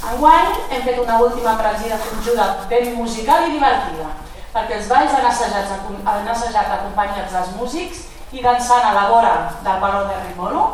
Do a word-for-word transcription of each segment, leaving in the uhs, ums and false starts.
Enguany hem fet una última embranzida conjunta ben musical i divertida, perquè els balls han assajat, han assajat acompanyats dels músics i dansant a la vora del Palau de Rimolo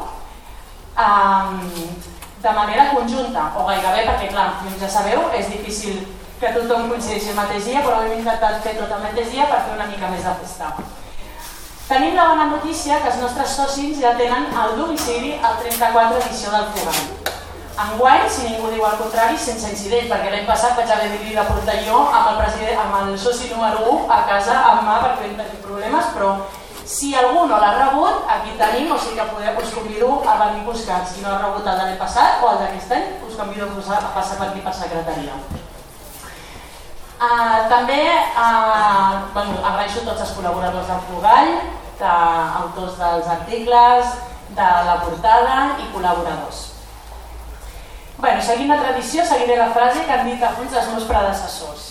de manera conjunta, o gairebé, perquè clar, ja sabeu, és difícil que tothom coincideixi el mateix dia, però hem intentat fer tot el mateix dia per fer una mica més de festa. Tenim la bona notícia que els nostres socis ja tenen el domicili al trenta-quatre edició del Fogall. Enguany, si ningú diu el contrari, sense incident, perquè l'any passat vaig haver de portar jo amb el, president, amb el soci número u a casa amb mà perquè vam tenir problemes, però si algú no l'ha rebut, aquí tenim, o sigui que podeu, us convido a venir a buscar. Si no ha rebut el de l'any passat o el d'aquest any, us convido a passar per aquí per secretaria. Uh, també uh, bueno, agraeixo tots els col·laboradors del Fogall, de, autors dels articles, de la portada i col·laboradors. Bueno, seguint la tradició, seguiré la frase que han dit alguns dels meus predecessors.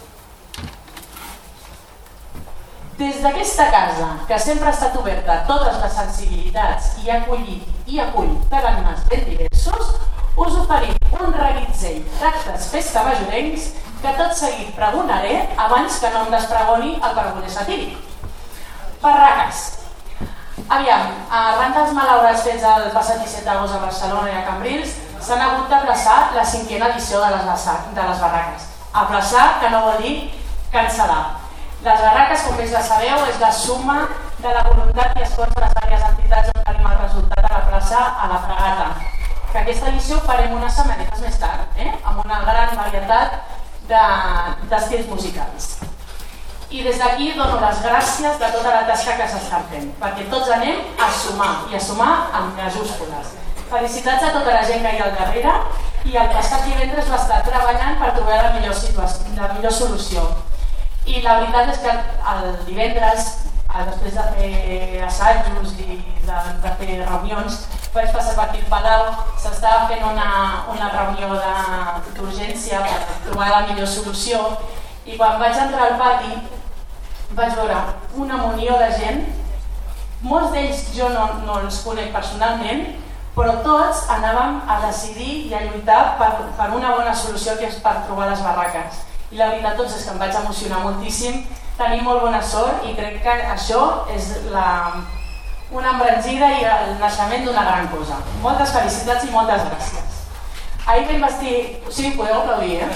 Des d'aquesta casa, que sempre ha estat oberta a totes les sensibilitats i ha acollit i acull tarannars ben diversos, us oferim un reguitzell d'actes festa majorencs que tot seguit pregonaré abans que no em despregoni el pregoner satíric. Barraques. Aviam, arran dels malaurats fets el passat disset d'agost a Barcelona i a Cambrils, s'han hagut d'aplaçar la cinquena edició de les, de les barraques. Aplaçar, que no vol dir cancel·lar. Les barraques, com bé ja sabeu, és la suma de la voluntat i esforç de les diverses entitats on tenim el resultat a la plaça a la Fragata. Que aquesta edició ho farem unes setmanetes més tard, eh? Amb una gran varietat d'estils musicals. I des d'aquí dono les gràcies de tota la tasca que s'estan fent, perquè tots anem a sumar, i a sumar amb majúscules. Felicitats a tota la gent que hi ha al darrere, i el passat divendres va estar treballant per trobar la millor, situació, la millor solució. I la veritat és que el divendres, després de fer assajos i de, de fer reunions, vaig passar per aquí al Palau, s'estava fent una, una reunió d'urgència per trobar la millor solució, i quan vaig entrar al pati vaig veure una munió de gent, molts d'ells jo no, no els conec personalment, però tots anàvem a decidir i a lluitar per, per una bona solució que és per trobar les barraques. I la veritat doncs, és que em vaig emocionar moltíssim, tenir molt bona sort i crec que això és la, una embranzida i el naixement d'una gran cosa. Moltes felicitats i moltes gràcies. Ahir vam vestir... Sí, podeu aplaudir, eh?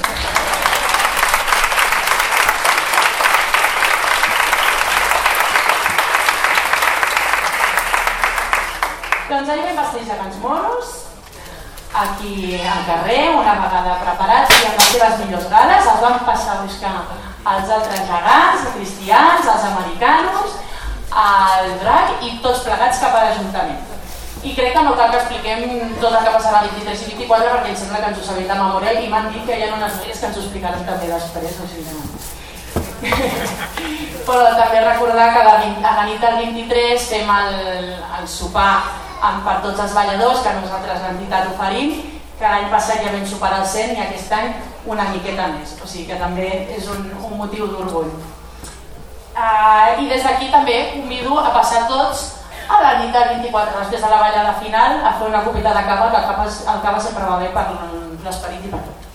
Doncs ahir vam vestir gegants moros, aquí al carrer, una vegada preparats i amb les seves millors gales, els vam passar a buscar els altres gegants, els cristians, els americanos, el drac i tots plegats cap a l'Ajuntament. I crec que no cal que expliquem tot el que passarà el vint-i-tres i vint-i-quatre perquè em sembla que ens ho sabem de memòria i m'han dit que hi ha unes noies que ens ho explicaran també després. O sigui, no. Però també recordar que la, a la nit del vint-i-tres fem el, el sopar per tots els balladors que nosaltres l'entitat oferim, que l'any passat ja vam superar el cent i aquest any una miqueta més, o sigui que també és un, un motiu d'orgull. Uh, I des d'aquí també convido a passar tots a la nit del vint-i-quatre, després de la ballada final, a fer una copeta de cava, que el cava, el cava sempre va bé per l'esperit i per tot.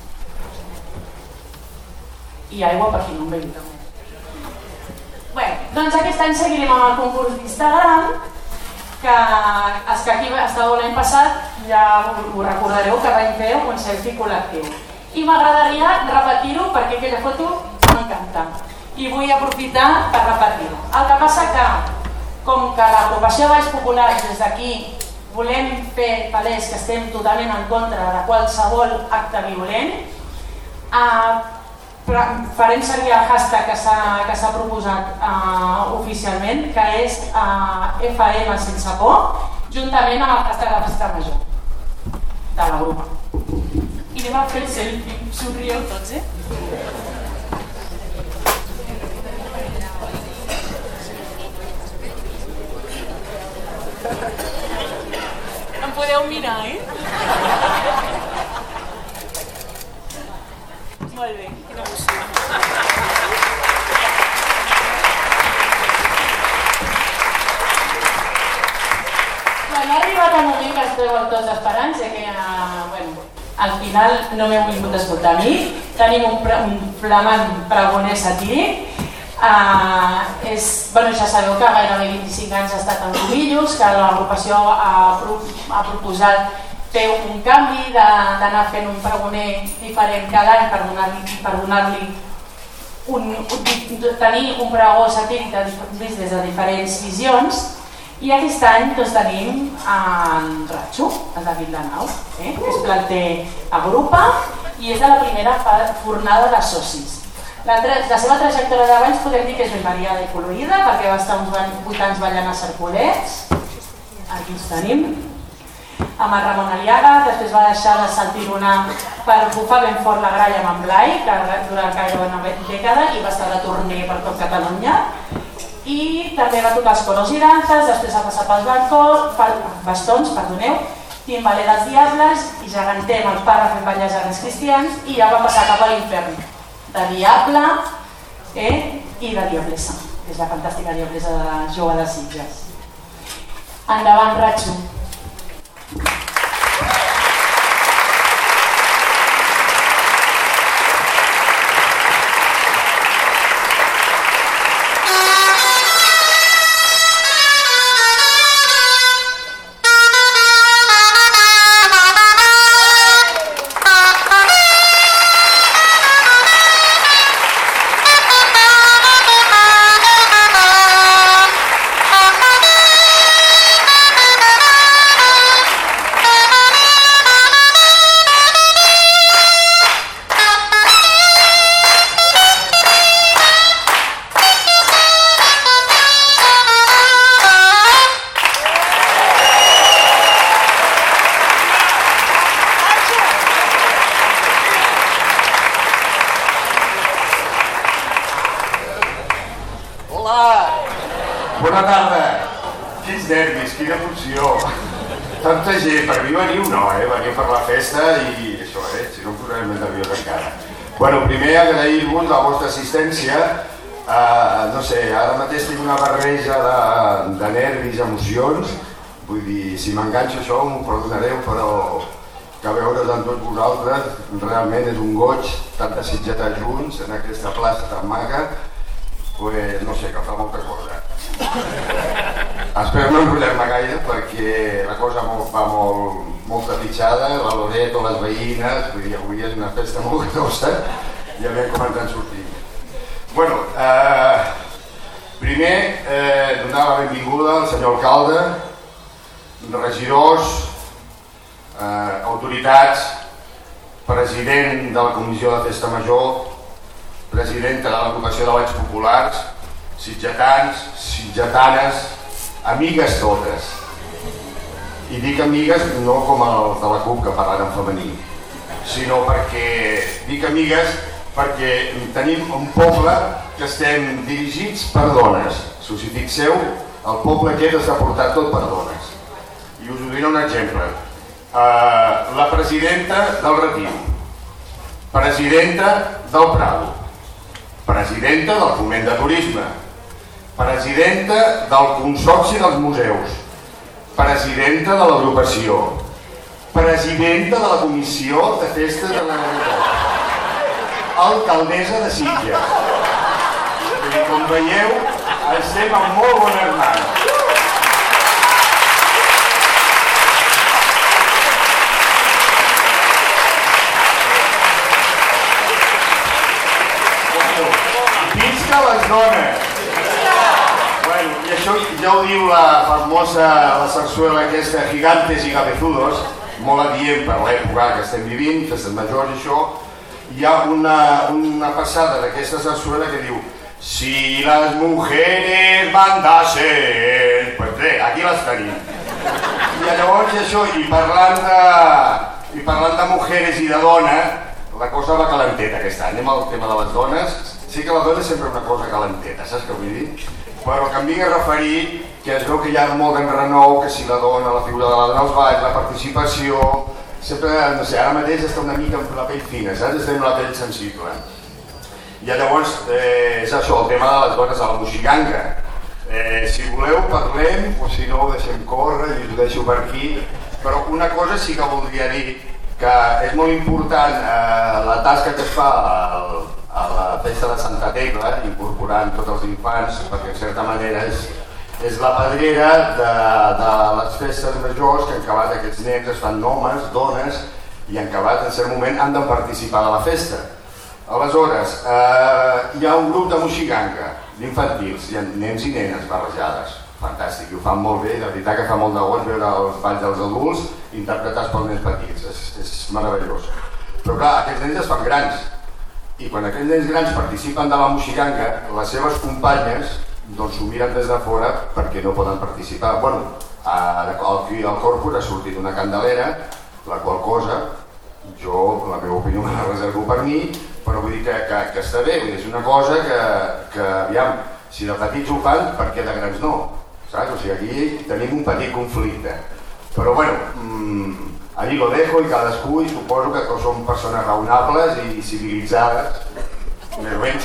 I aigua per qui no en bevi també. Bé, doncs aquest any seguirem amb el concurs d'Instagram, que els que aquí estàveu l'any passat ja ho recordareu que vam fer un selfie col·lectiu. I m'agradaria repetir-ho perquè aquella foto m'encanta. I vull aprofitar per repetir-ho. El que passa que, com que l'agrupació de Balls Populars des d'aquí volem fer palès que estem totalment en contra de qualsevol acte violent, eh, farem servir el hashtag que s'ha proposat uh, oficialment, que és uh, F M sense por, juntament amb el hashtag de la festa major de la grupa. I anem a fer el selfie. Somrieu tots, eh? Em podeu mirar, eh? Molt bé, quina emoció. Quan ha arribat el moment que esteu tots esperant, sé que, uh, bueno, al final no m'heu vingut a escoltar a mi. Tenim un, pre un flamant pregoner satíric. Uh, és, bueno, ja sabeu que gairebé vint-i-cinc anys ha estat en Cubillos, que l'agrupació ha, pro ha proposat fer un canvi, d'anar fent un pregoner diferent cada any per donar-li per donar-li un, un, tenir un pregó satíric de, vist des de diferents visions. I aquest any doncs, tenim en Ratxo, el David Lanau, eh? que es planter agrupa i és de la primera fornada de socis. La, la seva trajectòria d'abans podem dir que és ben variada i colorida, perquè va estar uns vuit anys ballant a Cercolets, aquí ens tenim, amb el Ramon Aliaga, després va deixar de saltironar per bufar ben fort la gralla amb en Blai, que durant gairebé una dècada i va estar de torner per tot Catalunya, i també va tocar els coros i danses, després va passar pels bancos, per, bastons, perdoneu, timbaler dels diables i gegantem el pare fent ballar gegants cristians i ja va passar cap a l'infern. De Diable eh? i de Diablesa, que és la fantàstica Diablesa de la jove de Sitges. Endavant, Ratxo. Bona tarda. Quins nervis, quina emoció. Tanta gent, per mi veniu no, eh? Veniu per la festa i això, eh? Si no em posarem més nerviós encara. Bueno, primer agrair-vos la vostra assistència. Uh, no sé, ara mateix tinc una barreja de, de nervis, emocions. Vull dir, si m'enganxo això m'ho perdonareu, però que veure's amb tots vosaltres realment és un goig, tanta sitgeta junts en aquesta plaça tan maca. Pues no sé, que fa molta cosa. Espero no enrotllar-me gaire perquè la cosa va molt, molt trepitjada, la Loreto, les veïnes, vull dir, avui és una festa molt grossa i a veure com ens en sortim. Bueno, eh, primer eh, donar la benvinguda al senyor alcalde, regidors, eh, autoritats, president de la Comissió de Festa Major, presidenta de l'agrupació de Balls Populars, sitgetans, sitgetanes, amigues totes. I dic amigues no com el de la C U P que parlen en femení, sinó perquè dic amigues perquè tenim un poble que estem dirigits per dones. Si us hi fixeu, el poble aquest està portat tot per dones. I us ho diré un exemple. Uh, la presidenta del Retiu, presidenta del Prado, presidenta del Foment de Turisme, presidenta del Consorci dels Museus, presidenta de l'agrupació, presidenta de la Comissió de Festes de l'Aeroport, alcaldessa de Sitges. I com veieu, estem amb molt bones mans. Visca les dones! Bueno, i això ja ho diu la famosa, la sarsuela aquesta, Gigantes y Cabezudos, molt adient per l'època que estem vivint, festes majors i això. Hi ha una, una passada d'aquesta sarsuela que diu si les mujeres mandasen, pues bé, aquí les tenim. I llavors això, i parlant de, i parlant de mujeres i de dona, la cosa va calenteta aquest any, amb el tema de les dones. Sí que la dona és sempre una cosa calenteta, saps què vull dir? Però que em vinc a referir que es veu que hi ha molt d'enrenou, que si la dona, la figura de la dona als balls, la participació, sempre, no sé, ara mateix està una mica amb la pell fina, saps? Estem amb la pell sensible. I llavors eh, és això, el tema de les dones a la moixiganga. Eh, si voleu parlem, o si no ho deixem córrer i us ho deixo per aquí, però una cosa sí que voldria dir, que és molt important eh, la tasca que es fa al, a la festa de Santa Tecla, incorporant tots els infants, perquè en certa manera és, és la pedrera de, de les festes majors, que en acabat aquests nens es fan homes, dones, i en acabat en cert moment han de participar de la festa. Aleshores, eh, hi ha un grup de moixiganga, d'infantils, hi ha nens i nenes barrejades. Fantàstic, i ho fan molt bé, de veritat que fa molt de goig veure els balls dels adults interpretats pels nens petits, és, és meravellós. Però clar, aquests nens es fan grans, i quan aquests nens grans participen de la moixiganga, les seves companyes doncs s'ho miren des de fora perquè no poden participar. Bueno, aquí al corpus ha sortit una candelera, la qual cosa, jo, la meva opinió me la reservo per mi, però vull dir que, que, que està bé, és una cosa que, que, aviam, si de petits ho fan, per què de grans no? Saps? O sigui, aquí tenim un petit conflicte. Però bueno, mmm, allí lo dejo i cadascú, i suposo que són persones raonables i civilitzades. Més o menys.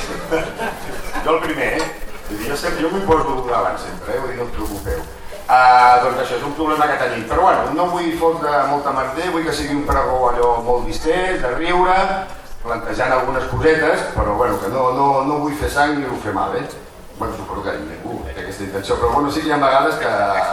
Jo el primer, eh? Jo, sempre, jo m'hi poso davant sempre, eh? Vull dir, no us preocupeu. Uh, doncs això és un problema que tenim. Però bueno, no vull fotre molta merder, vull que sigui un pregó allò molt distès, de riure, plantejant algunes cosetes, però bueno, que no, no, no vull fer sang ni vull fer mal, eh? Bueno, suposo que ningú té aquesta intenció, però bueno, sí que hi ha vegades que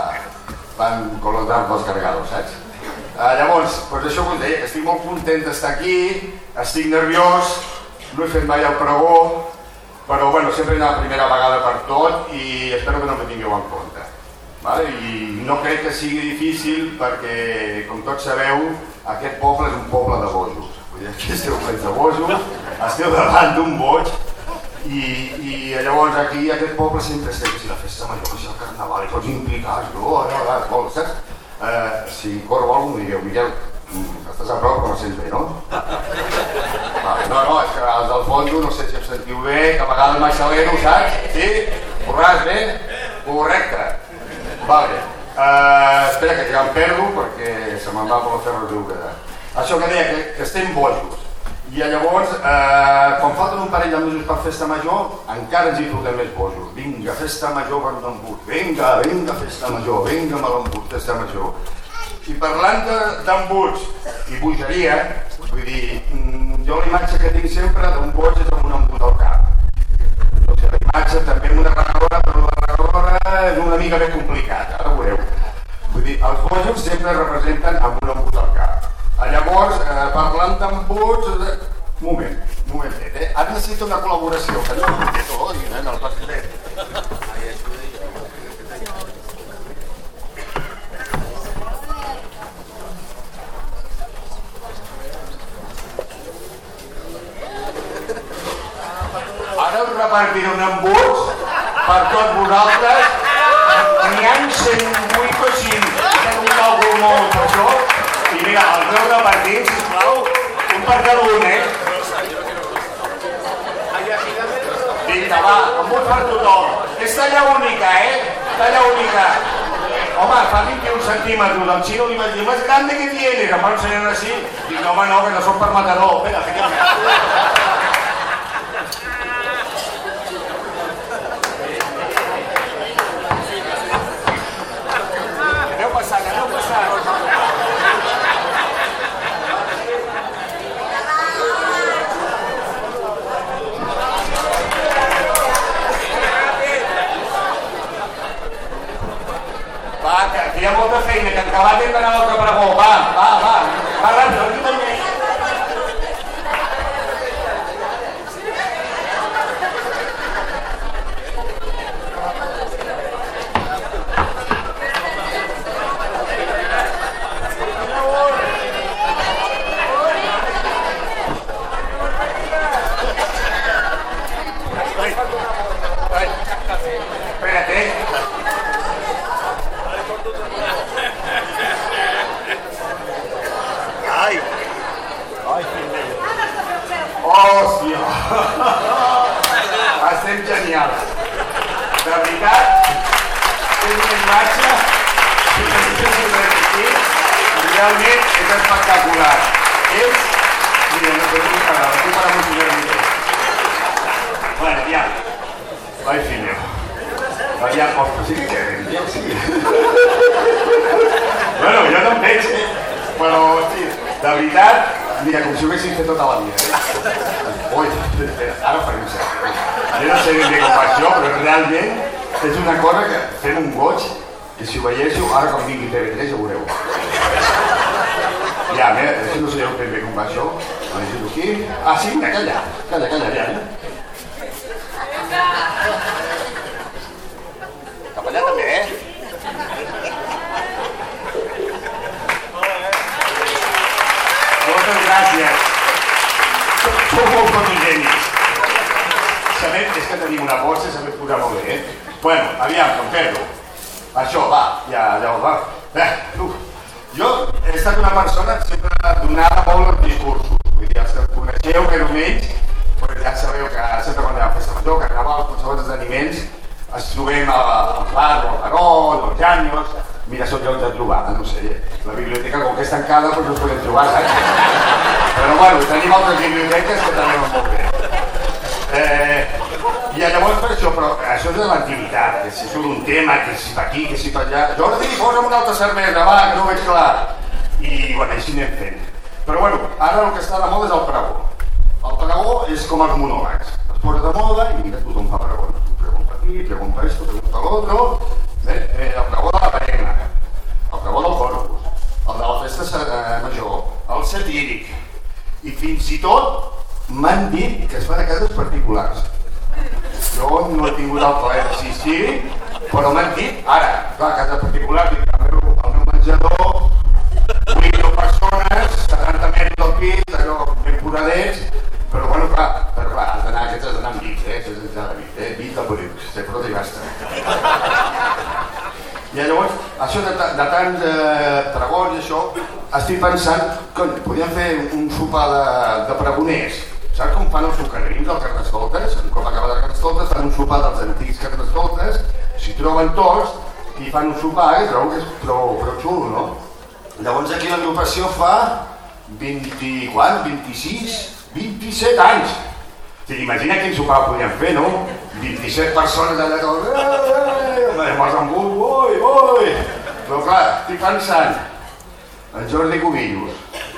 van col·locar pels cargadors, saps? Uh, llavors, doncs això vull dir, que estic molt content d'estar aquí, estic nerviós, no he fet mai el pregó, però bueno, sempre he anat la primera vegada per tot i espero que no me tingueu en compte. Vale? I no crec que sigui difícil perquè, com tots sabeu, aquest poble és un poble de bojos. Vull dir, aquí esteu plens de bojos, esteu davant d'un boig, I, i llavors aquí aquest poble sempre estem, si la festa major, si el carnaval, i tots implicats, no, no, no, no, saps? Uh, si corro algú m'ho digueu, Miquel, estàs a prop però no sents bé, no? Vale, no, no, és que els del fondo no sé si em sentiu bé, que a vegades m'aixalero, saps? Sí? Corràs bé? Correcte. Vale. Uh, espera que ja em perdo perquè se me'n va per la ferro de quedar. Això que deia, que, que estem bojos. I llavors, eh, quan falten un parell de mesos per festa major, encara ens hi portem més bojos. Vinga, festa major per l'embut. Vinga, vinga, festa major. Vinga, me l'embut, festa major. I parlant d'embuts i bogeria, vull dir, jo la imatge que tinc sempre d'un boig és amb un embut al cap. O sigui, la imatge també amb una regadora, però la regadora és una mica més complicat, ara ho veureu. Vull dir, els bojos sempre representen amb un embut al cap. Llavors, eh, parlant d'embuts... Eh, un moment, un momentet, eh? Ara necessito una col·laboració, que no ho té tot, eh, en el pastelet. Ara us repartiré un embuts per tots vosaltres. N'hi ha cent vuit o cinc, que un càlcul molt per això. I mira, els heu repartit, sisplau, un per cada un, eh? Vinga, va, embut per tothom. És talla única, eh? Talla única. Home, fa vint-i-un centímetres, el xino li va dir, més grande que tienes, em va ensenyant així. Dic, no, home, no, que no són per Mataró. Espera, fiquem. Aneu passant, aneu passant. Va, que hi ha molta feina, que en acabat hem d'anar a l'altre pregó. Va, va, va, va ràpid, aquí també. Espérate. Ai. Ai, hòstia. Estem genials. De veritat, és una imatge que necessito repetir. Realment és espectacular. És... Mira, no sé com parar, aquí para multiplicar. Bueno, ja. Vai, filho. Vai, ja, posso sí que sí. Bueno, jo no em veig, eh? Però, sí, De veritat, mira, com si ho haguessin fet tota la vida. Eh? Ui, ara per mi sé. Jo no sé ben bé com fa això, però realment és una cosa que fem un goig, que si ho veiéssiu, ara com vingui T V tres ja ho veureu. Ja, mira, si no sabeu ben bé com va això, a llegir-ho aquí. Ah, sí, mira, calla, calla, calla, ja. Cap allà també, eh? Moltes gràcies. Sou molt fotogènics. Sabem, és que tenim una bossa, sabem posar molt bé, eh? Bueno, aviam, com fer-ho. Això, va, ja, ja ho va. Eh, tu. Jo he estat una persona sempre donada molt als discursos. Vull dir, els que coneixeu, que només, pues ja sabeu que sempre quan hi ha festa major, carnaval, qualsevol esdeveniments, ens trobem al bar, al Garot, als Janyos. Mira, són llocs de trobada, no sé, la biblioteca com que és tancada doncs no es podem trobar, saps? Però bueno, tenim altres biblioteques que també van molt bé. Eh, I llavors per això, però això és de l'antiguitat, que si surt un tema, que si va aquí, que si va allà... Jordi, posa'm una altra cervesa, va, que no ho veig clar. I bueno, així anem fent. Però bueno, ara el que està de moda és el pregó. El pregó és com els monòlegs. Es posa de moda i mira, tothom fa pregó. Pregunta aquí, pregunta esto, pregunta l'altre. Eh, el pregó de la parena, el pregó del corpus, el de la festa eh, major, el satíric. I fins i tot m'han dit que es fan a cases particulars. Jo no he tingut el plaer d'assistir, però m'han dit, ara, clar, a casa particular, dic, al meu, al meu menjador, vuit persones, setanta metres del pis, allò ben posadets, però bueno, clar, però clar, has d'anar, aquests has d'anar amb vins, eh, això és de vins, eh, vins del Bonic, sempre i basta. I llavors, això de, de tants eh, pregons i això, estic pensant, cony, podríem fer un sopar de, de pregoners. Saps com fan els socarrins del Carnestoltes? Un cop acaba de Carnestoltes fan un sopar dels antics Carnestoltes, s'hi troben tots i fan un sopar, i trobo que és prou, prou xulo, no? Llavors aquí l'agrupació fa vint, quan? vint-i-sis, vint-i-set anys. O sigui, imagina quin sopar podríem fer, no? vint-i-set persones allà que... Eh, mos amb un, ui, ui! Però clar, estic pensant en Jordi Cubillos.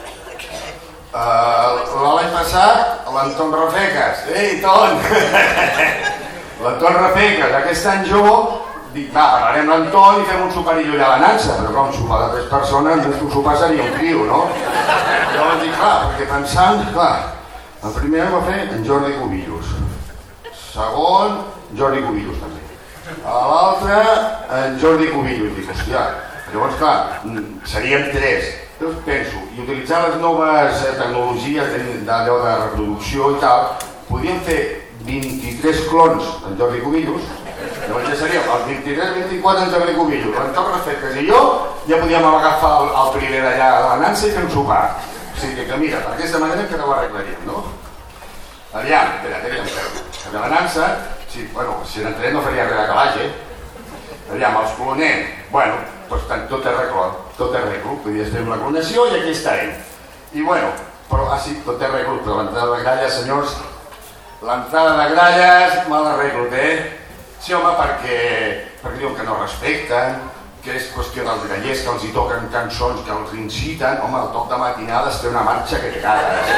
Uh, l'any passat, l'Anton Rafeques. Ei, Ton! L'Anton Rafeques, aquest any jo dic, va, parlarem l'Anton i fem un soparillo allà a la Nansa, però clar, un sopar de tres persones, un sopar seria un trio, no? Llavors dic, clar, perquè pensant, clar, el primer va fer en Jordi Cubillos, segon, Jordi Cubillos també, a l'altre, en Jordi Cubillos, dic, hòstia, llavors clar, seríem tres. Llavors penso, i utilitzar les noves tecnologies d'allò de reproducció i tal, podríem fer vint-i-tres clons d'en Jordi Cubillos, llavors ja seríem els vint-i-tres vint-i-quatre en Jordi Cubillos, l'Anton Rafeques i jo, ja podíem agafar el, el primer d'allà de la Nansa i fer un sopar. O sigui que mira, d'aquesta manera que no ho arreglaríem, no? Aviam, espera, espera, espera. De la Nansa, sí, bueno, si n'entrarem no faria res de calaix, eh? Aviam, els clonem, bueno, doncs tant, tot arreglo, tot arreglo, podries fer una clonació i aquí estarem. I bueno, però, ah sí, tot arreglo, però l'entrada de gralles, senyors, l'entrada de gralles me l'arreglo, eh? Sí, home, perquè, perquè diuen que no respecten, que és qüestió dels grallers que els hi toquen cançons que els inciten, home, el toc de matinada es té una marxa que te cagues.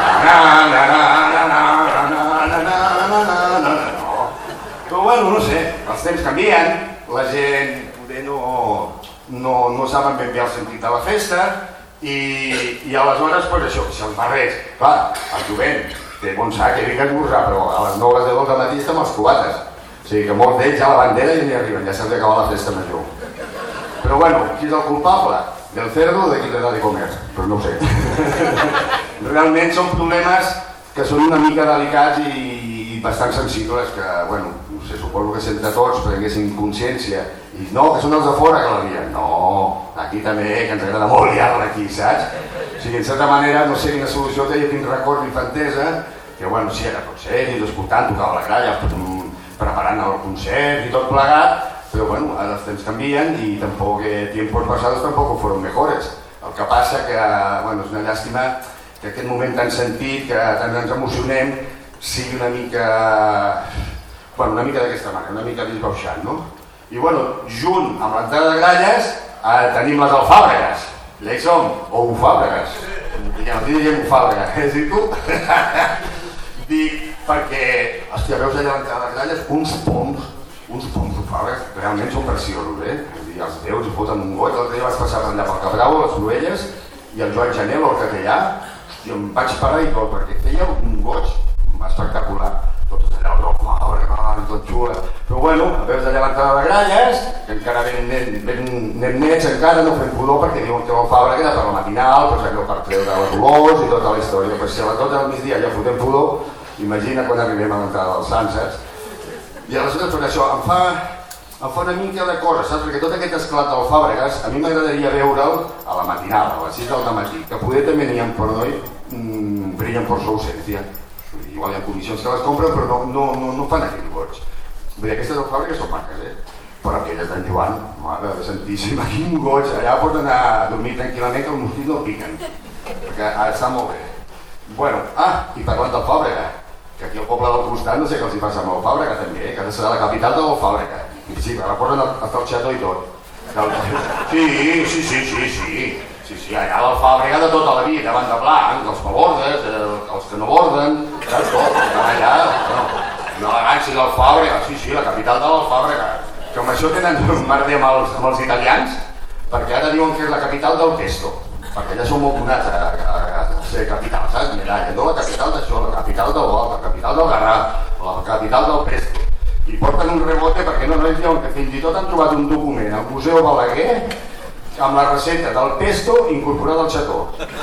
Però bueno, no sé, els temps canvien, la gent poder no, no, no saben ben bé el sentit de la festa i, i aleshores, pues això, si els barrets, clar, el jovent té bon sac i vinc a esmorzar, però a les nou de del matí estem els cubates. O sigui que molts d'ells a la bandera ja n'hi arriben, ja s'ha d'acabar la festa major. Però bueno, qui és el culpable? Del cerdo o de qui le da de comer? Pues no ho sé. Realment són problemes que són una mica delicats i, i bastant sensibles que, bueno, no sé, suposo que si entre tots prenguessin consciència i no, que són els de fora que la lien. No, aquí també, que ens agrada molt liar-la aquí, saps? O sigui, en certa manera, no sé quina solució té, jo tinc record d'infantesa, que bueno, sí, era tot sèrio, escoltant, tocava la gralla, preparant el concert i tot plegat, però bueno, ara els temps canvien i tampoc, eh, tiempos pasados tampoc fueron mejores. El que passa que, bueno, és una llàstima que aquest moment tan sentit, que tant ens emocionem, sigui una mica, bueno, una mica d'aquesta manera, una mica disbauxant, no? I bueno, junt amb l'entrada de gralles, eh, tenim les alfàbregues. Ja hi som, ou fàbregues. ja no diria un Fàbrega, eh, si tu? Dic, perquè, hòstia, veus allà a les gralles uns poms, uns poms de Fàbregas, realment són preciosos, eh? I els déus hi foten un goig, l'altre dia vaig passar per allà pel Cabrau, les Cruelles, i el Joan Gené, l'Horta que hi ha, hòstia, em vaig parar i tot, perquè feia un goig espectacular. Tots allà, el Fàbrega, tot xula. Però bueno, veus allà l'entrada de gralles, que encara ben, ben, ben nets encara no fem pudor perquè diuen que el Fàbrega era per la matinal, doncs allò per treure les olors i tota la història. Però si a les dotze del migdia ja fotem pudor, imagina quan arribem a l'entrada dels Sants, saps? I aleshores, per això, em fa, em fa una mica de cosa, saps? Perquè tot aquest esclat del Fàbregas, a mi m'agradaria veure'l a la matinal, a les sis del matí, que poder també n'hi ha per noi, mmm, brillen per su ausència. Igual hi ha comissions que les compren, però no, no, no, no fan aquell goig. Vull dir, aquestes del Fàbregas són maques, eh? Però aquelles d'en Joan, mare de santíssima, quin goig, allà pots anar a dormir tranquil·lament que els mosquits no piquen, perquè està molt bé. Bueno, ah, i parlant del Fàbrega, que aquí al poble del costat no sé què els hi passa amb el Fàbrega també, que ha de ser la capital del Fàbrega. I sí, ara posen hasta el xató i tot. Sí, sí, sí, sí, sí. Sí, sí, allà el Fàbrega de tota la vida, davant de blanc, els que bordes, els que no borden, saps tot, allà, no, l'elegància del Fàbrega, sí, sí, la capital de la Fàbrega, que amb això tenen un merder amb els, amb els italians, perquè ara diuen que és la capital del pesto, perquè allà són molt donats a, a, a, a ser capital, saps? Mira, no la capital d'això, la capital del bol, la capital del garraf, la capital del pesto, i porten un rebote perquè no, no ells diuen que fins i tot han trobat un document al Museu Balaguer amb la recepta del pesto incorporada al xató.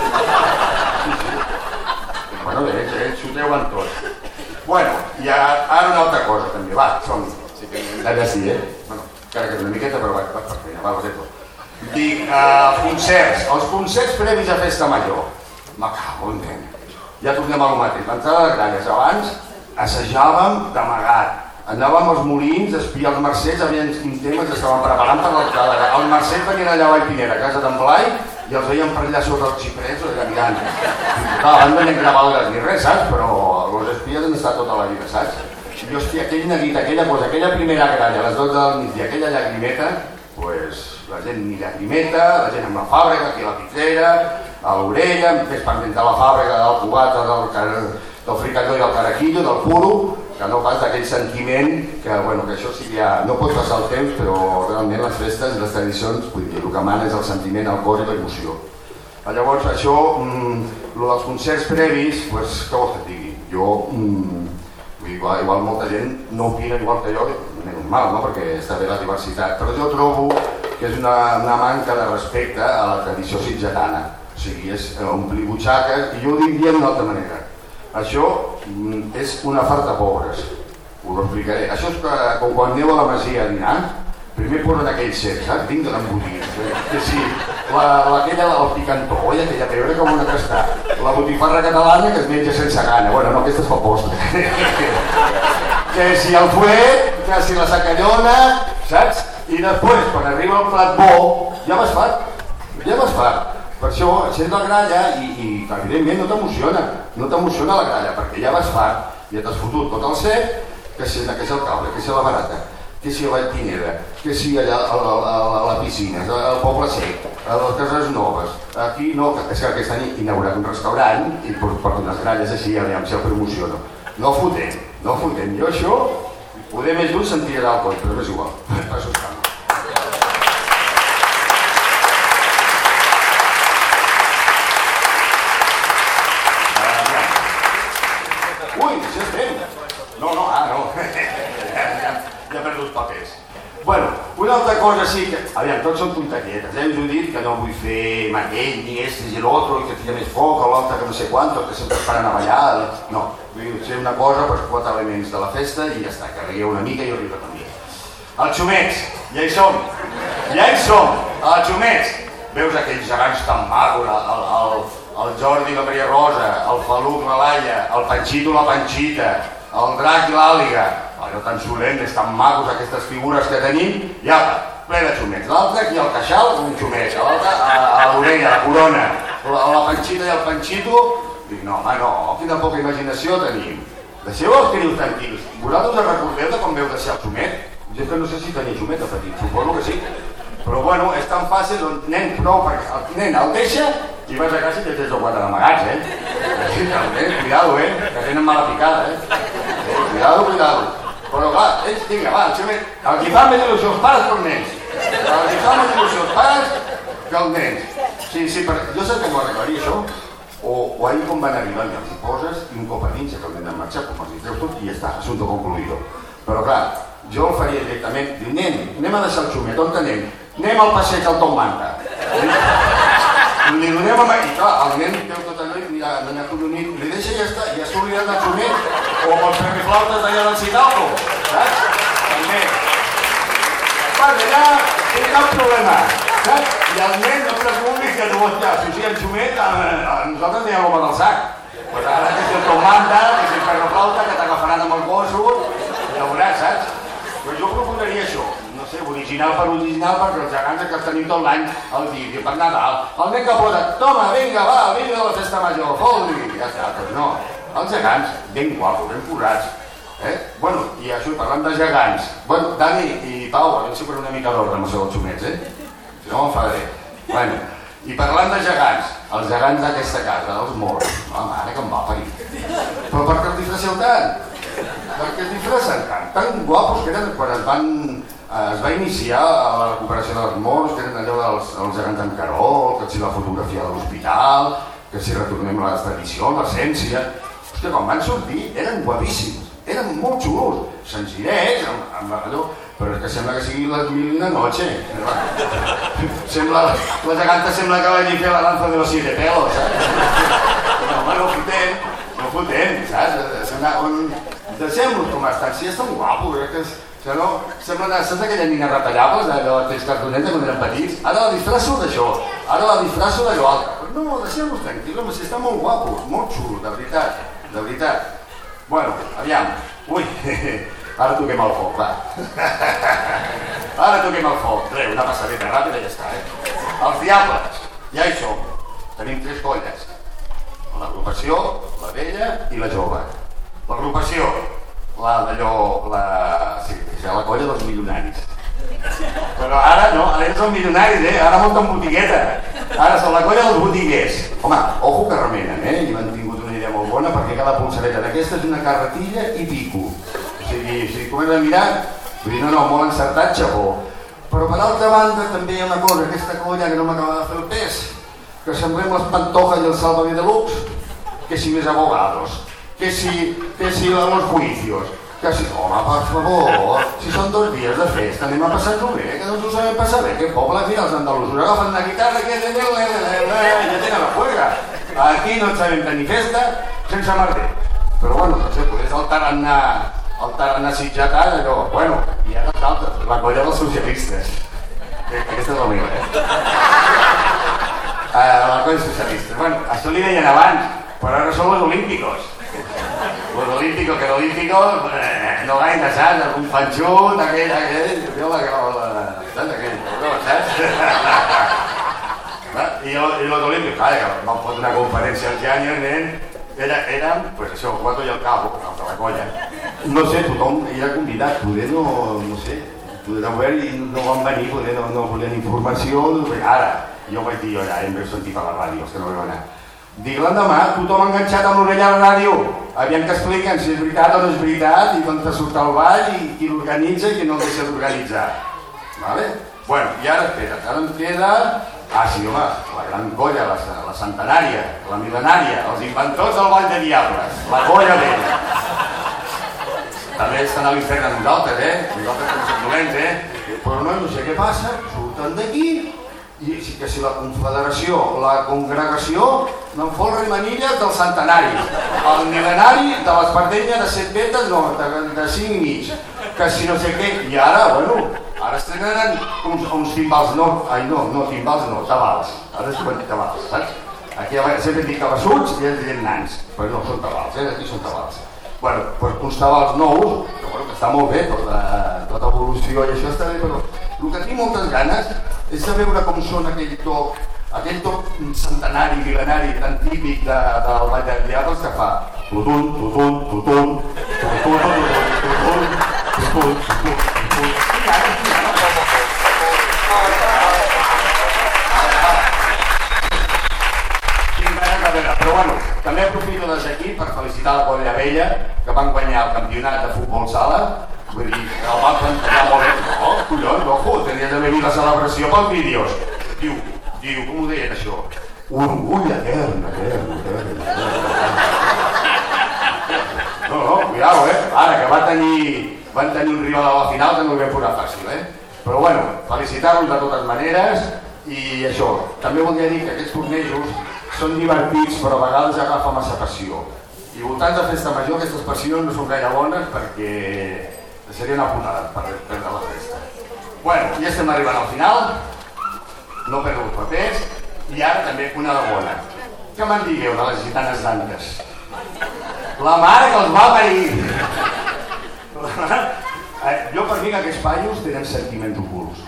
Sí, sí. Bueno, bé, ells s'ho treuen tot. Bueno, i ara una altra cosa també, va, som sí que allà sí, eh? Bueno, encara que és una miqueta, però va, va per feina, va, ho sé tot. Dic, uh, concerts, els concerts previs a Festa Major. Me cago en nen. Ja tornem a lo mateix. L'entrada de gralles abans assajàvem d'amagat. Anàvem als molins a espiar els Mercès, aviam quin tema ens estaven preparant per l'entrada. El Mercès venien allà a Vallpinera, a casa d'en Blai, i els veiem per allà sota els xiprets, allà mirant. Clar, abans no hi ha gravaldes ni res, saps? Però els espies han estat tota la vida, saps? I hòstia, aquell neguit, aquella cosa, aquella primera gralla, a les dotze del migdia, aquella llagrimeta, pues la gent ni llagrimeta, la gent amb la Fàbrega, aquí a la pitrera, a l'orella, fes pendentar la Fàbrega del cubata, del, del fricandó i del caraquillo, del puro, que no pas d'aquell sentiment que, bueno, que això sí que ja no pot passar el temps, però realment les festes i les tradicions, vull dir, el que mana és el sentiment, el cor i l'emoció. Llavors, això, mmm, el dels concerts previs, pues, què vols que et digui? Jo, mmm, igual, igual molta gent no opina igual que jo, menys mal, no?, perquè està bé la diversitat, però jo trobo que és una, una manca de respecte a la tradició sitgetana. O sigui, és omplir butxaques, i jo ho diria d'una altra manera. Això és una farta pobres, us ho explicaré. Això és que, com quan aneu a la Masia a dinar, primer posen aquell cep, saps? Vinc de l'embotit. Que sí, la, aquella, el picantó, oi, aquella pebre com una castà. La botifarra catalana que es menja sense gana. Bueno, no, aquesta és pel postre. Que si el fuet, que si la sacallona, saps? I després, quan arriba el plat bo, ja vas fart. Ja vas fart. Per això, sent la gralla, i, i evidentment no t'emociona, no t'emociona la gralla, perquè ja vas fart, ja t'has fotut tot el set, que si, que si el cable, que si la barata, que si a Vallpinera, que si allà a la, a, a la piscina, al Poble Sec, a les Cases Noves, aquí no, que és que aquest any inaugurat un restaurant i porto unes gralles així, aviam si el promociono. No fotem, no fotem. Jo això, poder més lluny sentiré d'alcohol, però és igual, això està. Ui, això estem. No, no, ah, no. Ja, ja, ja he perdut papers. Bueno, una altra cosa sí que... Aviam, tots són tontequietes, eh? Us he dit que no vull fer aquell, ni estes i l'altre, que tira més foc, o l'altre que no sé quantos, que sempre es paren a ballar. No, vull fer una cosa per quatre elements de la festa i ja està, que rigueu una mica i jo riure també. Els xumets, ja hi som. Ja hi som, els xumets. Veus aquells gegants tan macos, el, el, el Jordi i la Maria Rosa, el Faluc, la Laia, el Panxito, la Panxita, el Drac i l'Àliga, allò tan solemnes, tan macos, aquestes figures que tenim, i apa, ple de xumets. L'altre aquí al queixal, un xumet, l'altre a, a l'orella, a la corona, la, la Panxita i el Panxito, dic, no, home, no, quina poca imaginació tenim. Deixeu els crios tranquils. Vosaltres us recordeu de com veu deixar el xumet? Jo que no sé si tenia xumet de petit, suposo que sí. Però bueno, és tan fàcil, doncs nen, prou, perquè el nen el deixa Si vas a casa i tens tres o quatre amagats, eh? Sí, també, cuidado, eh? Que tenen mala picada, eh? Cuidado, cuidado. Però va, ells, vinga, va, el que fa més il·lusió els pares que els nens. El que fa més il·lusió els pares que els nens. Sí, sí, però jo sé com ho arreglaria, això. O, o ahir com van arribar i els hi poses i un cop a dins, que el nen de marxar, com els hi treus tot i ja està, assumpte concluïdo. Però clar, jo el faria directament, diu, nen, anem a deixar el xumet, on anem? Anem al passeig al Tom Manta. Li donem a mà, i clar, el nen veu tot allò i mira, n'ha collonit, li deixa i ja està, ja s'oblidat del xumet, o amb els perriflautes d'allà del Citalco, saps? També. Vas allà, no hi cap problema, saps? I el nen no preocupis que tu vols ja, si sigui el xumet, a nosaltres n'hi ha l'home del sac. Pues ara que si el Tom Manta, que si el perriflauta, que t'agafaran amb els gossos, ja ho veuràs, saps? Però jo proposaria això. Original per original, perquè els gegants que tenim tot l'any al vídeo, per Nadal. El nen que posa, toma, vinga, va, vinga a la festa major, fot-li. Ja està, doncs no. Els gegants, ben guapos, ben posats. Eh? Bueno, i això, parlant de gegants. Bueno, Dani i Pau, a veure si per una mica d'ordre amb els xumets, eh? Si no m'enfadaré. Bueno, i parlant de gegants, els gegants d'aquesta casa, els morts. La mare que em va parir. Però per què els disfresseu tant? Perquè es disfressen tant, tan guapos que eren quan es van... Es va iniciar la recuperació dels morts, que eren allò dels gegants amb carol, que si la fotografia de l'hospital, que si retornem a les tradicions, l'essència... Hòstia, quan van sortir eren guapíssims, eren molt xulos, senzillets, amb, amb allò... Però és que sembla que sigui les mil i una noche. Sembla... La geganta sembla que vagi a fer la danza de los siete pelos, saps? No, home, no fotem, no fotem, saps? Sembla... Deixem-los com estan, si estan guapos, eh, que... Que no, semblen, saps aquelles nines retallables d'aquells cartonets quan eren petits? Ara la disfrasso d'això, ara la disfrasso d'allò altre. Però no, deixem-los tranquils, home, si estan molt guapos, molt xulos, de veritat, de veritat. Bueno, aviam, ui, ara toquem el foc, va. Ara toquem el foc, res, una passadeta ràpida i ja està, eh? Els diables, ja hi som, tenim tres colles. L'agrupació, la vella i la jove. L'agrupació, la d'allò, la... sí, la colla dels milionaris. Però ara no, ara ells són milionaris, eh? Ara munten botigueta. Ara són la colla dels botiguers. Home, ojo que remenen, eh? I m'han tingut una idea molt bona perquè cada polsareta d'aquesta és una carretilla i pico. O sigui, si comença a mirar, vull dir, no, no, molt encertat, xapó. Però per altra banda també hi ha una cosa, aquesta colla que no m'acaba de fer el pes, que semblem les Pantojas i el Sálvame Deluxe, que si més abogados. Que si, que si los juicios, que si, home, per favor, si són dos dies de festa, anem a passar-ho bé, que no ens ho sabem passar bé, que poble, mira, els andalusos agafen la guitarra, que ja tenen la juega. Aquí no et sabem tenir festa sense merder. Però bueno, no sé, podés el tarannà, el tarannà sitjatà, allò, bueno, i ara els altres, la colla dels socialistes. Aquesta és la meva, eh? La colla dels socialistes. Bueno, això li deien abans, però ara són los olímpicos. Los olímpicos, que l'olímpicos, eh, no gaire, saps? Algun panxut, aquell, aquell, jo la la... saps? Aquell, no, saps? I, I los olímpicos, clar, que vam fotre una conferència al Gianni, nen, era, eren, pues això, Guato i el Cabo, de la colla. No sé, tothom era convidat, poder no, no sé, poder no haver i no van venir, poder no, no volien informació, ara, jo vaig dir, ja, hem sentit per la ràdio, els que no vam anar. Dic, l'endemà, tothom enganxat amb l'orella a la ràdio, aviam que expliquen si és veritat o no és veritat, i d'on te surt el ball, i qui l'organitza i qui no el deixa d'organitzar. Vale? Bueno, i ara, espera, ara em queda... Ah, sí, home, la gran colla, la, la centenària, la mil·lenària, els inventors del Ball de Diables, la colla vella. També estan a l'infern a nosaltres, eh? Nosaltres som som dolents, eh? Però no, no sé què passa, surten d'aquí, i que si la confederació, la congregació, no en fot rimanilles del centenari, el mil·lenari de l'espardenya de set vetes, no, de, de cinc i mig, que si no sé què, i ara, bueno, ara estrenen uns, uns timbals, no, ai no, no, timbals no, tabals, ara es diuen tabals, saps? Aquí sempre dic cabassuts i ells diuen nans, però no, són tabals, eh, aquí són tabals. Bueno, doncs uns tabals nous, que, bueno, que està molt bé, tota, tota evolució i això està bé, però el que tinc moltes ganes és de veure com són aquell toc, aquell toc centenari, mil·lenari, tan típic de, del Ball de Diables que fa tutun, tutun, tutun, tutun, tutun, tutun, tutun, tutun, també aprofito des d'aquí per felicitar la Colla Vella, que van guanyar el campionat de futbol sala. Vull dir, el van plantejar molt bé. No, collons, ojo, tenia d'haver vist la celebració pels vídeos. Diu, diu, com ho deien això? Orgull etern, etern, etern. No, no, cuidao, eh? Ara que va tenir, van tenir un rival a la final que no ho vam posar fàcil, eh? Però bueno, felicitar-los de totes maneres i això. També voldria dir que aquests tornejos són divertits però a vegades agafa massa passió. I voltants de festa major aquestes passions no són gaire bones perquè seria una putada per prendre la festa. Bueno, ja estem arribant al final, no perdo els papers i ara també una de bona. Què me'n digueu de les gitanes d'Anques? La mare que els va parir! Jo per mi que aquests paios tenen sentiments ocults.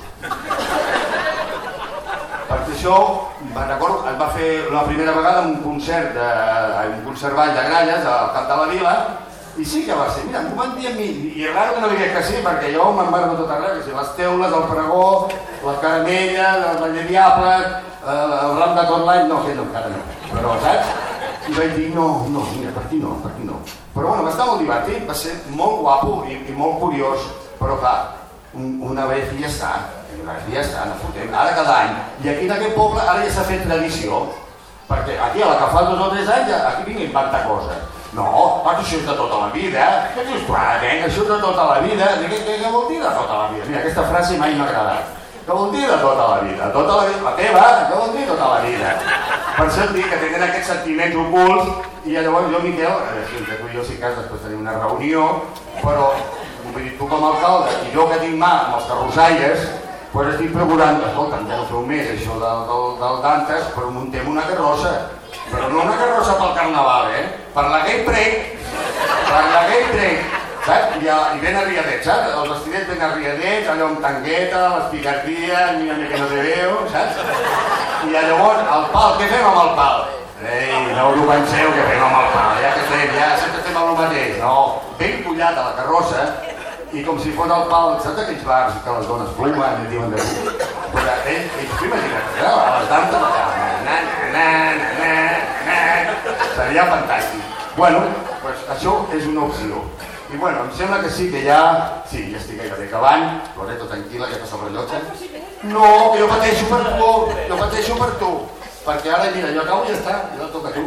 Perquè això, me'n recordo, es va fer la primera vegada en un concert, de, en un concert ball de gralles al cap de la vila, i sí que va ser, mira, m'ho van dir a mi, i és raro que no digués que sí, perquè jo me'n va de tot arreu, que si les teules, el pregó, la caramella, el ball de diables, el ram de tot l'any, no, que no, encara no, però saps? I vaig dir, no, no, mira, per aquí no, per aquí no. Però bueno, va estar molt divertit, va ser molt guapo i, i molt curiós, però clar, un, una vez i ja està, una vez i ja està, no fotem, ara cada any. I aquí en aquest poble ara ja s'ha fet tradició, perquè aquí a la que fa dos o tres anys, aquí vinc a inventar coses. No, perquè això és de tota la vida, què dius tu ara, venga, això és de tota la vida, què, què, què vol dir de tota la vida? Mira, aquesta frase mai m'ha agradat. Què vol dir de tota la vida? Tota la vida, la teva, què vol dir tota la vida? Per això et dic que tenen aquests sentiments ocults i llavors jo, Miquel, entre tu i jo si cas després tenim una reunió, però vull dir, tu com a alcalde i jo que tinc mà amb els carrossaires, doncs estic procurant, escolta'm, ja no feu més això del, del, del Dantes, però muntem una carrossa. Però no una carrossa pel carnaval, eh? Per la Gay Break, per la Gay Break, saps? I, I ben arriadets, saps? Els vestidets ben arriadets, allò amb tangueta, les picardies, mira que no te veo, saps? I llavors, el pal, què fem amb el pal? Ei, no us ho penseu que fem amb el pal, ja que fem, ja sempre fem el mateix. No, ben collat a la carrossa, i com si fos el pal, saps aquells bars que les dones fumen i diuen de fu? Però ells, ells s'ho imaginen, eh? A les danses, na, na, na, na, na, seria fantàstic. Bueno, doncs això és una opció. I bueno, em sembla que sí, que ja... Sí, ja estic gairebé acabant. Loreto, tranquil·la, que passa el rellotge. No, que jo pateixo per tu, jo pateixo per tu. Perquè ara, mira, jo acabo i ja està, ja toca a tu.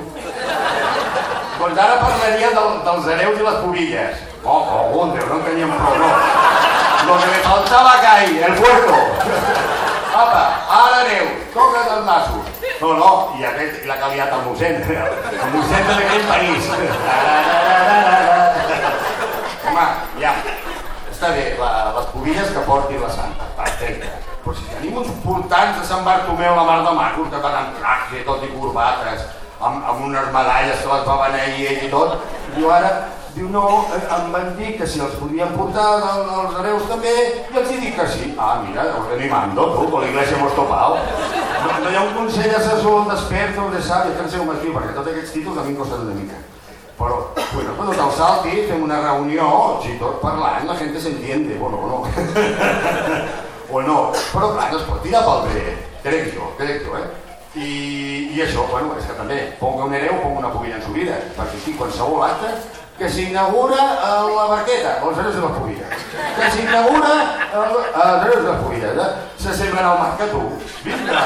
Doncs ara parlaria del, dels hereus i les pobilles. Oh, oh, Wonder, no en teníem prou, no. Lo que me faltaba caí, el puerto. Apa, ara aneu, toca't els nassos. No, no, i, aquest, i la que ha liat el mossèn, el mossèn de aquell país. Home, ja, està bé, la, les pobilles que porti la santa, perfecte. Però si tenim uns portants de Sant Bartomeu, la mar de macos, que van amb traje, tot i corbates, amb, amb unes medalles que les va beneir ell i tot, diu ara, diu no, em van dir que si els podien portar els hereus també, i els dic que sí. Ah, mira, organimando, tu, con la iglesia hemos topado. No, no hi ha un consell assessor d'experts o de savis, que no sé com es diu, perquè tots aquests títols a mi em costen una mica. Però, bueno, cuando te'l salti, fem una reunió, si tot parlant, la gente se entiende, bueno, o no. O no, però clar, no es pot tirar pel dret, crec jo, crec jo, eh? I, i això, bueno, és que també, ponga un hereu, ponga una pobilla en su vida, perquè aquí qualsevol acte que s'inaugura la barqueta, els hereus de les pobilles, que s'inaugura els hereus de les pobilles, eh? Se semblen al Marcatú, vinga!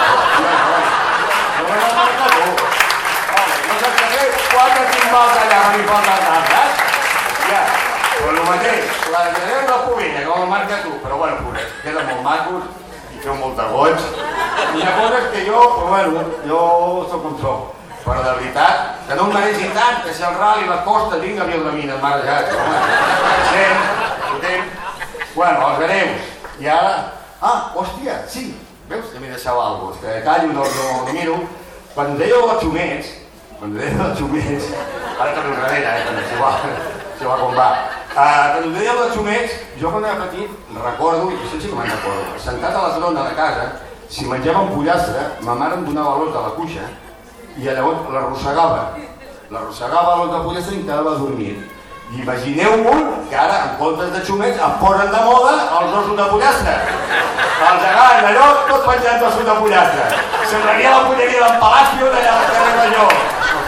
No al Marcatú! No sé què fer, quatre timbals allà, no hi falten tantes, ja, però el mateix, les hereus de les pobilles, com el Marcatú, però bueno, pobret, queden molt macos i feu molt de goig, i hi ha coses que jo, bueno, jo soc com soc. Però de veritat, que no em mereixi tant, que si el rally, la costa, vinga, a Vilamina, marejat, home. Potent, potent. Bueno, els hereus. I ara... Ah, hòstia, sí. Veus que m'he deixat alguna cosa? És que callo, no, no, no miro. Quan dèieu els xumets, quan dèieu els xumets... Ara també ho darrere, eh, també, si va, si va com va. Uh, quan dèieu els xumets, jo quan era petit, recordo, i això sí que me'n recordo, sentat a la trona de casa, si menjàvem pollastre, ma mare em donava l'os de la cuixa, i llavors l'arrossegava, l'arrossegava l'os de pollastre i em quedava dormint. I imagineu-vos que ara, en comptes de xumets, em posen de moda els ossos de pollastre. Els agaven allò, tot penjant d'ossos de pollastre. Semblaria la polleria d'en Palacio d'allà al carrer Major.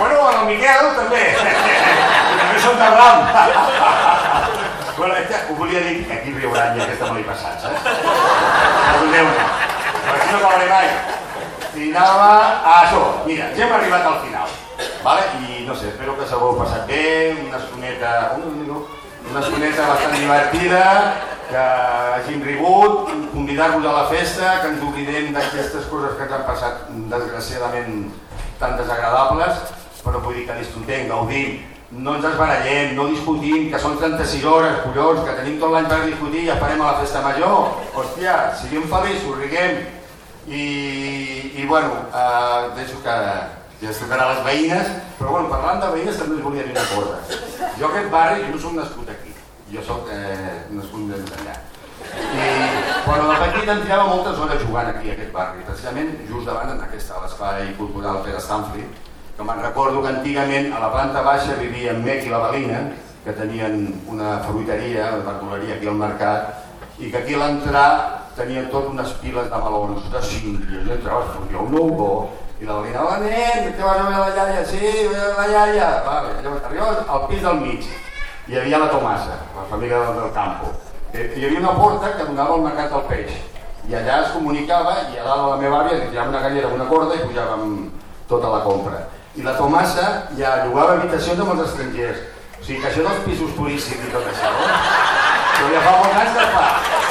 Bueno, en el Miquel també. També són de ram. Bueno, ho volia dir que aquí riuran i aquesta me l'he passat, saps? Perdoneu-me. Però aquí no acabaré mai. I anava a això. Mira, ja hem arribat al final. I no sé, espero que s'ho heu passat bé, una estoneta, una estoneta bastant divertida, que hàgim rigut, convidar-vos a la festa, que ens oblidem d'aquestes coses que ens han passat desgraciadament tan desagradables, però vull dir que disfrutem, gaudim, no ens esbarallem, no discutim, que són trenta-sis hores, collons, que tenim tot l'any per discutir i ja farem a la festa major. Hòstia, siguem feliços, riguem. I, bueno, deixo que ja es tocarà a les veïnes, però bueno, parlant de veïnes també us volia dir una cosa. Jo aquest barri, jo no soc nascut aquí, jo soc nascut més enllà. I quan de petit em tirava moltes hores jugant aquí a aquest barri, precisament just davant a l'espai cultural Pere Stanfli, que me'n recordo que antigament a la planta baixa vivia en Mec i la Balina, que tenien una fruiteria, una verduleria aquí al mercat, i que aquí a l'entrar tenien tot unes piles de melons, de cinc, i allò entraves, fotia un nou i la Balina, hola nen, que vas a veure la iaia? Sí, vaig a veure la iaia. Vale. Arribaves al pis del mig, hi havia la Tomasa, la família del campo. Hi havia una porta que donava al mercat del peix, i allà es comunicava, i a dalt a la meva àvia li tirava una gallera amb una corda i pujàvem tota la compra. I la Tomasa ja llogava habitacions amb els estrangers. O sigui que això dels pisos turístics i tot això, no? Però ja fa molts anys que fa.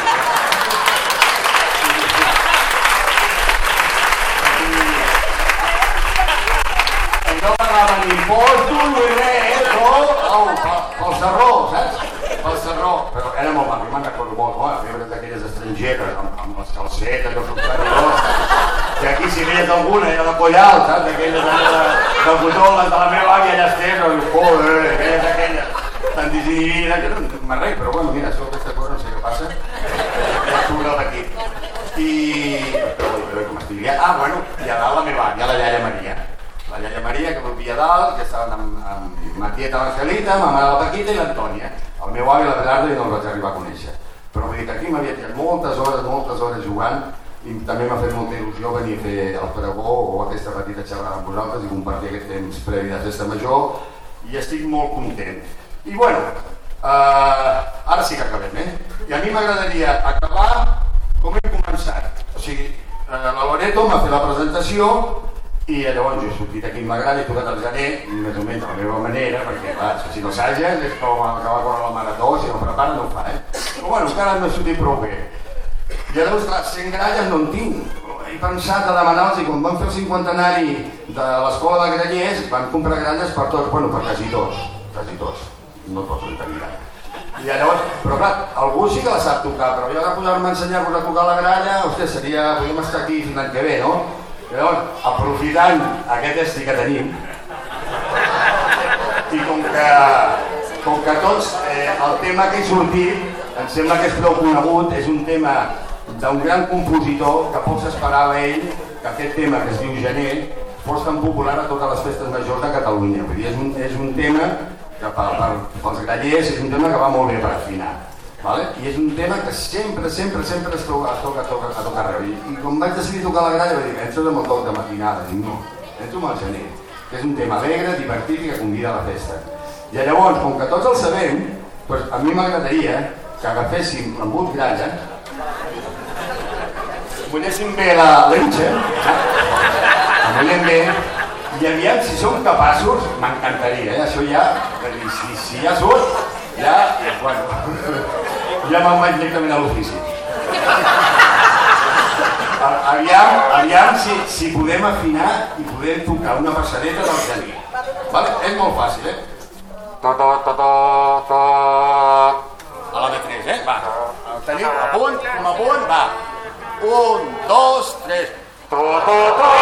No pagaven impostos ni res, no, pel Sarró, saps? Pel Sarró, però era molt maco, me'n recordo molt, febre d'aquelles estrangeres, amb les calcetes, els observadors, que aquí si veies alguna era de Pollal, saps? Aquelles del cotó, les de la meva àvia allà estès, o dius, joder, aquelles, aquelles, tan desinhibides, jo no me'n rei, però bueno, mira, això aquesta cosa no sé què passa, ja surt el petit. I... però vull com estic dient, ah, bueno, i a dalt la meva àvia, la iaia Maria. La iaia Maria, que vivia a dalt, que estaven amb, amb ma tieta l'Angelita, ma mare la Paquita i l'Antònia. El meu avi, la Belarda, i no el vaig arribar a conèixer. Però vull dir que aquí m'havia tirat moltes hores, moltes hores jugant, i també m'ha fet molta il·lusió venir a fer el pregó o aquesta petita xerrada amb vosaltres i compartir aquest temps previ de festa major, i estic molt content. I bueno, eh, ara sí que acabem, eh? I a mi m'agradaria acabar com hem començat. O sigui, eh, la Loreto m'ha fet la presentació, i llavors jo he sortit aquí amb la grana i he tocat el gener, més o menys de la meva manera, perquè clar, si no s'hages és com acabar a córrer la marató, si no prepara no ho fa, eh? Però bueno, encara no he sortit prou bé. I llavors, clar, cent gralles no en tinc. He pensat a demanar-los i quan vam fer el cinquantenari de l'escola de grallers, van comprar gralles per tots, bueno, per quasi tots, quasi tots, no tots en tenir gralla. I llavors, però clar, algú sí que la sap tocar, però jo de posar-me a ensenyar-vos a tocar la gralla, hòstia, seria, podríem estar aquí fins l'any que ve, no? Llavors, aprofitant aquest estri que tenim, i com que, com que tots eh, el tema que he sortit, em sembla que és prou conegut, és un tema d'un gran compositor que poc s'esperava ell que aquest tema que es diu Gener fos tan popular a totes les festes majors de Catalunya. Vull dir, és un, és un tema que per, per, pels grallers és un tema que va molt bé per afinar. Vale? I és un tema que sempre, sempre, sempre es toca, es toca, es toca, es toca arreu. I, I quan vaig decidir tocar la gralla vaig dir, entro amb el toc de matinada. Dic, no, entro amb el Gener, que és un tema alegre, divertit i que convida a la festa. I llavors, com que tots el sabem, doncs a mi m'agradaria que agaféssim l'embut gralla, mulléssim bé la lenxa, la mullem bé, i aviam, si som capaços, m'encantaria, eh? Això ja, si, si ja surt, ja, bueno, ja me'n vaig directament a l'ofici. Aviam, aviam si, si podem afinar i podem tocar una passadeta del Gener. Vale? És molt fàcil, eh? To, to, to, to, to. A la de tres, eh? Va. El teniu a punt, com a punt, va. Un, dos, tres. To, to, to.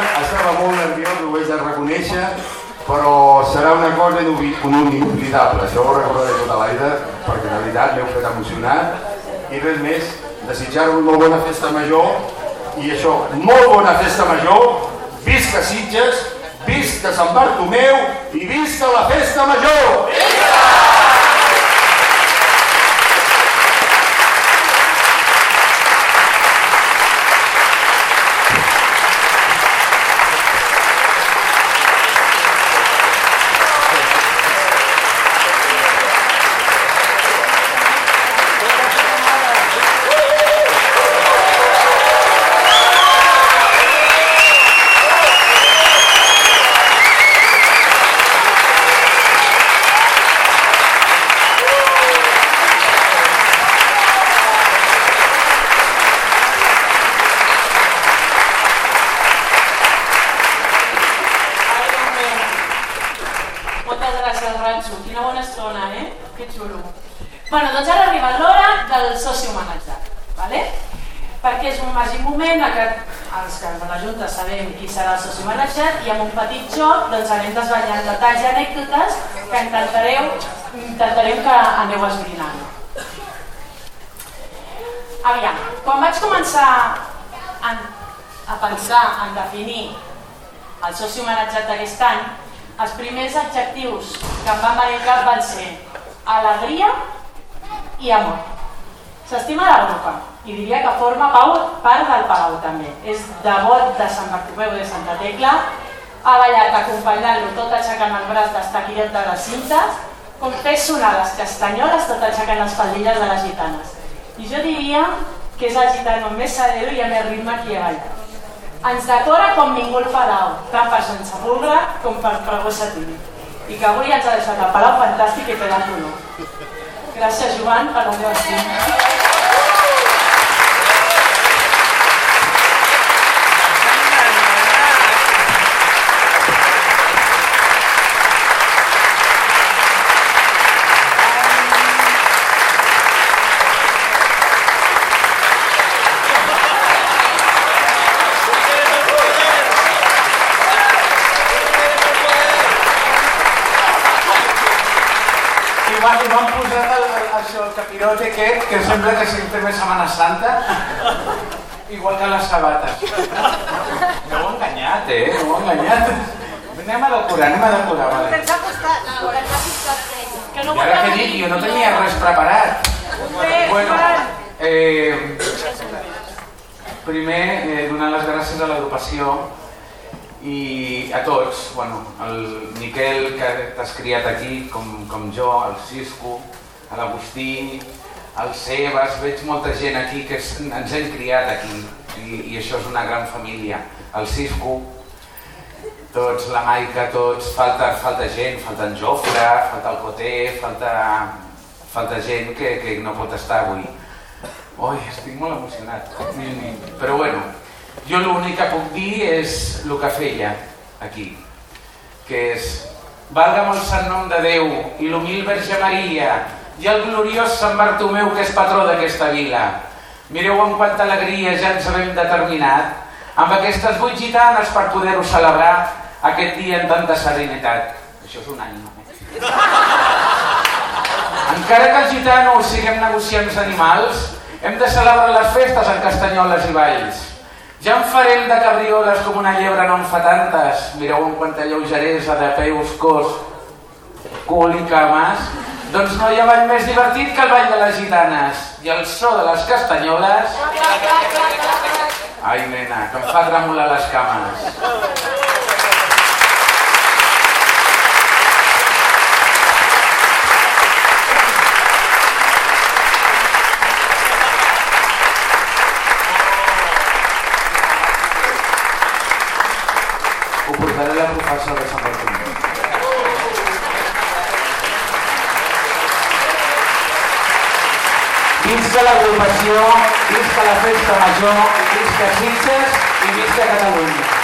estava molt nerviós, ho haig de reconèixer, però serà una cosa inoblidable, això ho recordaré tota la vida, perquè de veritat m'heu fet emocionar, i res més, desitjar-vos molt bona festa major, i això, molt bona festa major, visca Sitges, visca Sant Bartomeu i visca la festa major! Visca! Quina bona estona, eh? Que xulo. Bueno, doncs ara ha arribat l'hora del soci homenatjat, ¿vale? Perquè és un màgic moment en què els que de la Junta sabem qui serà el soci homenatjat i amb un petit joc doncs anem desvetllant detalls i anècdotes que intentareu, intentarem que aneu esbrinant. Aviam, quan vaig començar a, a pensar en definir el soci homenatjat d'aquest any, els primers adjectius que em van venir al cap van ser alegria i amor. S'estima l'Europa i diria que forma part del Palau també. És devot de Sant Bartomeu de Santa Tecla, ha ballat acompanyant-lo tot aixecant el braç d'estaquillet de les cintes, com fes sonar les castanyoles tot aixecant les faldilles de les gitanes. I jo diria que és el gitano més sereno i amb més ritme que hi ha ballat. Ens decora com ningú el Palau, tant per Sant Sepulcre com per Pregó Satíric. I que avui ens ha deixat el Palau fantàstic i ple de color. Gràcies, Joan, per la teva estima. I m'han posat el, això, el capirote aquest, que sembla que sempre més Setmana Santa, igual que les sabates. M'heu enganyat, eh? M'heu enganyat. Anem a decorar, anem a decorar. Vale. Ens ha costat, no, ens ha costat feina. I ara què dic? Jo no tenia res preparat. Bueno, eh, primer, eh, donar les gràcies a l'agrupació i a tots, bueno, el Miquel, que t'has criat aquí, com, com jo, el Cisco, l'Agustí, el Sebas, veig molta gent aquí que es, ens hem criat aquí i, i això és una gran família. El Cisco, tots, la Maica, tots, falta, falta gent, falta en Jofre, falta el Coté, falta, falta gent que, que no pot estar avui. Ui, estic molt emocionat, però bueno, jo l'únic que puc dir és el que feia aquí, que és valga molt sant nom de Déu i l'humil Verge Maria i el gloriós Sant Bartomeu, que és patró d'aquesta vila. Mireu amb quanta alegria ja ens hem determinat amb aquestes vuit gitanes per poder-ho celebrar aquest dia en tanta serenitat. Això és un ànima. Encara que els gitanos siguem negociants animals, hem de celebrar les festes en castanyoles i balls. Ja en farem de cabrioles com una llebre no en fa tantes. Mireu amb quanta lleugeresa de peus, cos, cul i cames. Doncs no hi ha ball més divertit que el ball de les gitanes. I el so de les castanyoles... Ai, nena, que em fa tremolar les cames. Ho portaré a la professora de Sant Bartomeu. Visca l'agrupació, visca la festa major, visca Sitges i visca Catalunya.